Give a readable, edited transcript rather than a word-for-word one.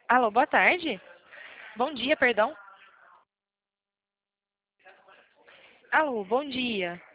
Alô, boa tarde. Bom dia, perdão. Alô, bom dia.